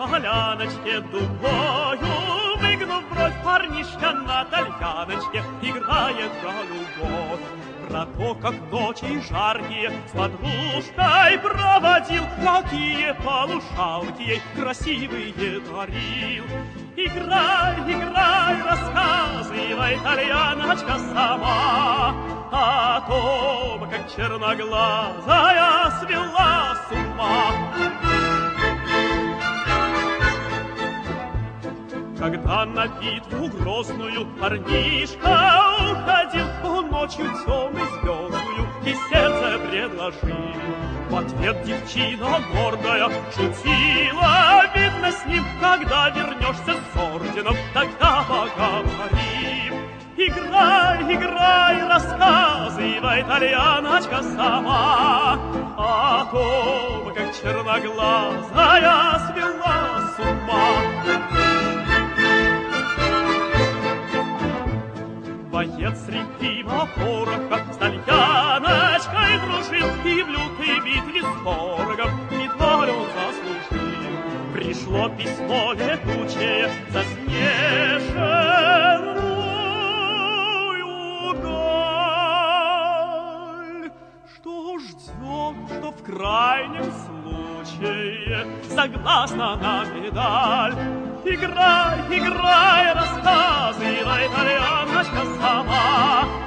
поляночке дугою, выгнув бровь, парнишка на тальяночке играет про любовь. Про то, как ночи жаркие с подружкой проводил, какие полушалки ей красивые дарил. Играй, играй, рассказывай, тальяночка, сама о том, как черноглазая свела с ума. Когда на битву грозную парнишка уходил, он ночью темной звездную и сердце предложил. В ответ девчина гордая шутила, видно с ним, когда вернешься с орденом, тогда поговорим. Играй, играй, рассказывай, тальяночка, сама о том, как черноглазая свела с ума. Боец среднего пороха с тальяночкой дружил, и в лютой битве с ворогом медаль он заслужил. Пришло письмо летучее, заснеженную даль, что ждет, что в крайнем случае согласна на медаль. Играй, играй, рассказывай, тальяночка, сама